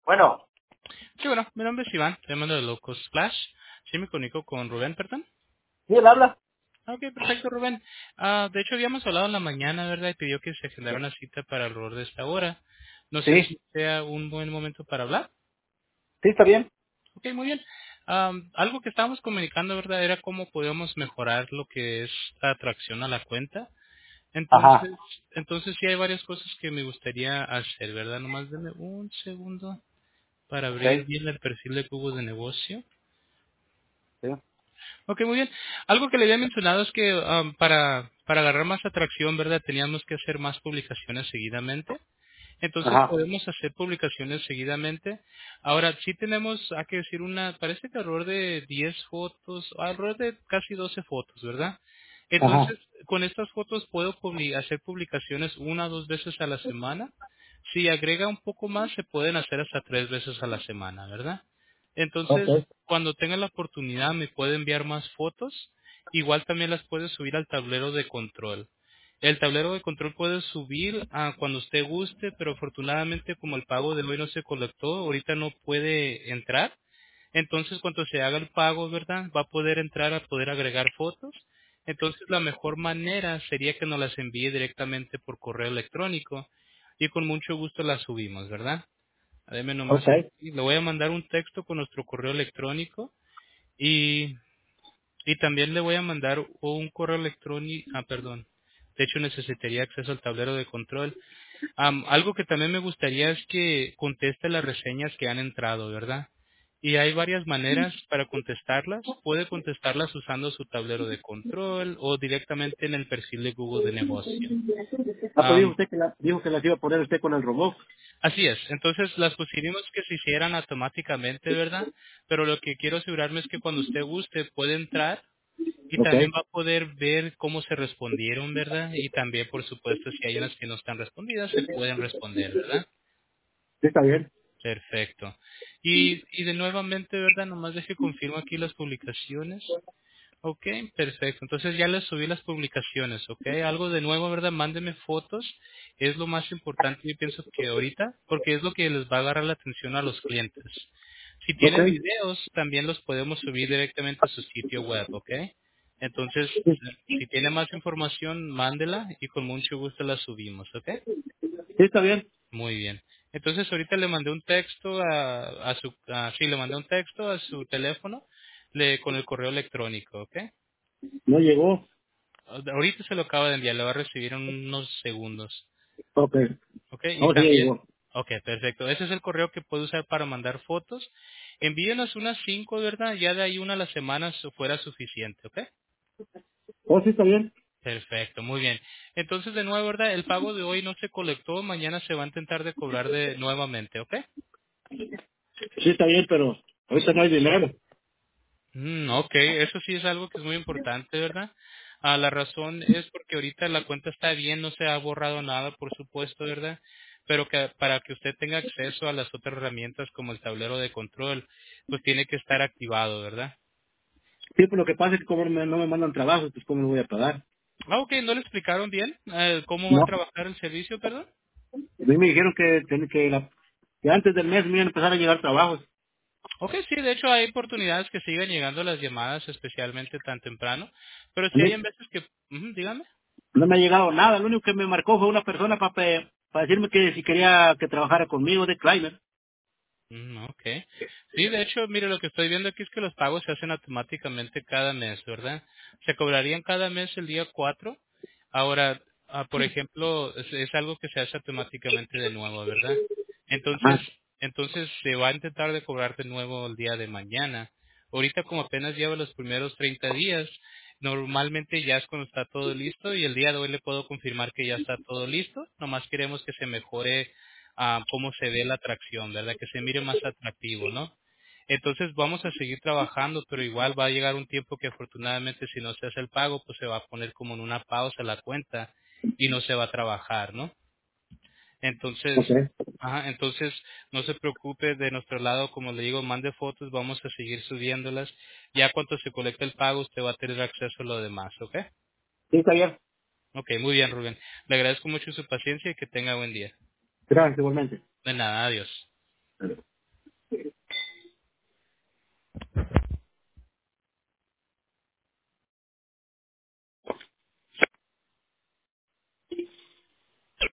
Bueno, Sí, bueno, mi nombre es Iván, estoy llamando de Locos Splash. Sí, me comunico con Rubén, perdón. ¿sí él habla? Ok, perfecto, Rubén. De hecho, habíamos hablado en la mañana, ¿verdad? Y pidió que se agendara una cita para alrededor de esta hora. No sé Sí, si sea un buen momento para hablar. sí, está bien. Ok, muy bien. Algo que estábamos comunicando, ¿verdad? Era cómo podíamos mejorar lo que es la atracción a la cuenta. Ajá, Entonces sí hay varias cosas que me gustaría hacer, ¿verdad? Nomás denme un segundo para ok, abrir bien el perfil de Google de negocio. sí, Ok, muy bien. Algo que le había mencionado es que para agarrar más atracción, ¿verdad? Teníamos que hacer más publicaciones seguidamente. Entonces ajá, podemos hacer publicaciones seguidamente. Ahora, sí tenemos, hay que decir, parece que alrededor de 10 fotos, alrededor de casi 12 fotos, ¿verdad? ajá, Entonces, con estas fotos puedo hacer publicaciones una o dos veces a la semana. Si agrega un poco más, se pueden hacer hasta 3 veces a la semana, ¿verdad? ok, Entonces, cuando tengan la oportunidad, me puede enviar más fotos. Igual también las puede subir al tablero de control. El tablero de control puede subir cuando usted guste, pero afortunadamente como el pago de hoy no se colectó, ahorita no puede entrar. Entonces cuando se haga el pago, ¿verdad? Va a poder entrar a poder agregar fotos. Entonces la mejor manera sería que nos las envíe directamente por correo electrónico y con mucho gusto las subimos, ¿verdad? Deme nomás ok, aquí. Le voy a mandar un texto con nuestro correo electrónico y también le voy a mandar un correo electrónico, perdón. De hecho, necesitaría acceso al tablero de control. Algo que también me gustaría es que conteste las reseñas que han entrado, ¿verdad? Y hay varias maneras para contestarlas. Puede contestarlas usando su tablero de control o directamente en el perfil de Google de negocio. Ah, pues dijo usted que dijo que las iba a poner usted con el robot. Así es. Entonces las pusimos que se hicieran automáticamente, ¿verdad? Pero lo que quiero asegurarme es que cuando usted guste puede entrar y Ok, también va a poder ver cómo se respondieron, ¿verdad? Y también, por supuesto, si hay unas que no están respondidas, se pueden responder, ¿verdad? sí, está bien. Perfecto. Y de nuevamente, ¿verdad? Nomás deje confirmo aquí las publicaciones. Ok, perfecto. Entonces ya les subí las publicaciones, ¿ok? Algo de nuevo, ¿verdad? Mándeme fotos. Es lo más importante, yo pienso que ahorita, porque es lo que les va a agarrar la atención a los clientes. Si Ok, tienen videos, también los podemos subir directamente a su sitio web, ¿ok? Entonces, sí, si tiene más información, mándela y con mucho gusto la subimos, ¿ok? sí, está bien. Muy bien. Entonces ahorita le mandé un texto sí, le mandé un texto a su teléfono con el correo electrónico, ¿ok? No llegó. Ahorita se lo acaba de enviar, lo va a recibir en unos segundos. Ok, ¿Ok? Y no, sí también, llegó. ok, perfecto. Ese es el correo que puede usar para mandar fotos. Envíenos unas 5, ¿verdad? Ya de ahí una a la semana fuera suficiente, ¿ok? Oh, sí, está bien. Perfecto, muy bien. Entonces, de nuevo, ¿verdad? El pago de hoy no se colectó, mañana se va a intentar de cobrar de nuevamente, ¿ok? Sí, está bien, pero ahorita no hay dinero. Ok, eso sí es algo que es muy importante, ¿verdad? La razón es porque ahorita la cuenta está bien, no se ha borrado nada, por supuesto, ¿verdad? Pero que para que usted tenga acceso a las otras herramientas como el tablero de control, pues tiene que estar activado, ¿verdad? Sí, pues lo que pasa es que como no me mandan trabajo, pues cómo lo voy a pagar. Ok, ¿no le explicaron bien cómo va a No. trabajar el servicio, perdón? A mí me dijeron que antes del mes me iban a empezar a llegar trabajos. Ok, sí, de hecho hay oportunidades que sigan llegando las llamadas, especialmente tan temprano, pero A sí mí hay en veces que, dígame. no me ha llegado nada. Lo único que me marcó fue una persona para decirme que si quería que trabajara conmigo de climber. Ok. Sí, de hecho, mire, lo que estoy viendo aquí es que los pagos se hacen automáticamente cada mes, ¿verdad? Se cobrarían cada mes el día 4. Ahora, por ejemplo, es algo que se hace automáticamente de nuevo, ¿verdad? Entonces, Ajá. se va a intentar de cobrar de nuevo el día de mañana. Ahorita como apenas lleva los primeros 30 días, normalmente ya es cuando está todo listo y el día de hoy le puedo confirmar que ya está todo listo. Nomás queremos que se mejore cómo se ve la atracción, ¿verdad? Que se mire más atractivo, ¿no? Entonces vamos a seguir trabajando, pero igual va a llegar un tiempo que afortunadamente si no se hace el pago, pues se va a poner como en una pausa la cuenta y no se va a trabajar, ¿no? Entonces, Ok. entonces no se preocupe de nuestro lado, como le digo, mande fotos, vamos a seguir subiéndolas. Ya cuando se colecte el pago, usted va a tener acceso a lo demás, ¿ok? Sí, está bien. Ok, muy bien, Rubén. Le agradezco mucho su paciencia y que tenga buen día. Gracias, igualmente. De nada, adiós.